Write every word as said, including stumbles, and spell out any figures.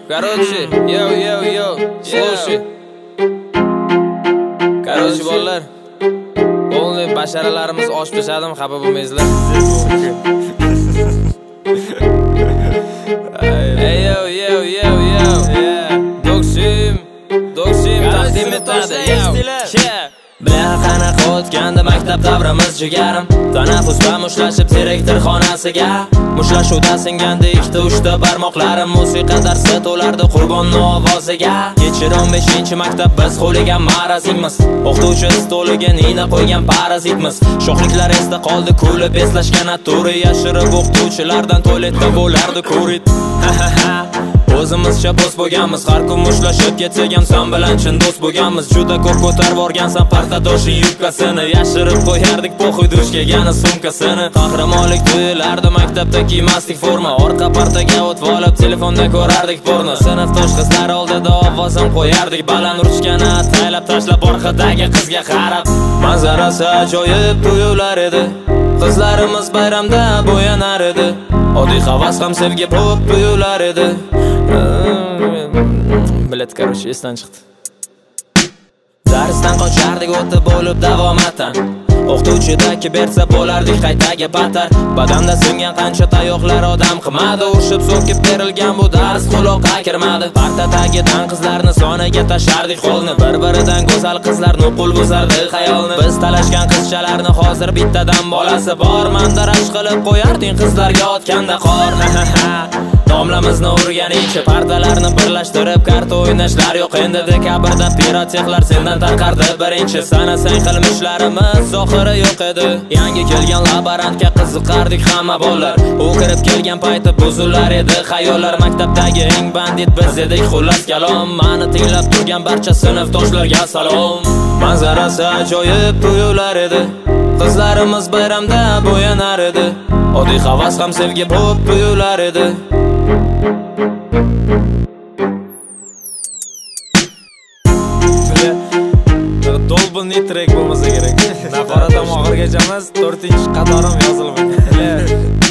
Короче, yo, yo, yo, слушай. Короче, bolalar, o'g'li basharalarimiz osh pishadimi, xafa bo'lmaysizlar. Hey yo, yo, yo, yo. Doksim, doksim taqdim etadi. Yeah. Bilan qanaqa o'tgandi maktab davrimiz jigarim. Tanaffusda mushlashib direktor xonasiga. Mushlashuda singandi ikkita uchta barmoqlarim. Musiqa darsi to'lardi qurbonning ovoziga. Kechir o'n beshinchi maktab biz xo'ligan marazingmiz. O'qituvchi stoliga nina qo'ygan parazitmiz. Sho'xliklar esda qoldi, kulib eslashgan aturi. Yashirib o'qituvchilardan tualetda bo'lardi kurit. O'zimizcha post bo'lganmiz, har kun mushlashib ketsak ham sen bilan chin do'st bo'lganmiz. Juda ko'p ko'tarib borgansan partadoshing yubkasini, yashirib qo'yardik po'xuy dush kelgani sumkasini. Qahramonlik tuyulardi maktabda kiymasdik forma, orqa partaga o'tib olib telefonda ko'rardik porno. Sinfdosh qizlar oldida ovozim qo'yardik baland, ruchkani ataylab tashlab orqadagi qizga qarab. Manzarasi ajoyib tuyular edi, qizlarimiz bayramda bo'yanar edi. Oddiy havas ham sevgi bo'lib tuyular edi. Bilet, короче, esdan chiqdi. Darsdan qochardik o'tib bo'lib davomatan. O'qituvchidagi bersa bo'lardik qaytaga batar. Badanda singan qancha tayoqlar odam qilmadi. Urishib so'kib berilgan bu dars quloqqa kirmadi. Partadagidan qizlarni soniga tashardik qo'lni. Bir-biridan go'zal qizlar nuqul buzardi xayolni. Biz talashgan qizchalarni hozir bittadan bolasi bor. Mandarash qilib qo'yarding qizlarga otganda qor. Domlamizni urganicha partalarni birlashtirib karta o'ynashlar yo'q endi. Dekabrda pirotexlar sendan tarqardi birinchi. Sanasang qilmishlarimiz zohiri yo'q edi. Yangi kelgan laborantga qiziqardik hamma bolalar. U kirib kelgan payti buzular edi xayollar. Maktabdagi eng bandit biz edik xullas kalom. Mani tinglab turgan barcha sinfdoshlarga salom. Manzarasi ajoyib tuyular edi, qizlarimiz bayramda bo'yanar edi. Oddiy havas ham sevgi bo'lib tuyular edi. Dolbinli trek bo'lmasa kerak. Nafarat ham oxirgacha emas, to'rtinchi qatorim yozilib.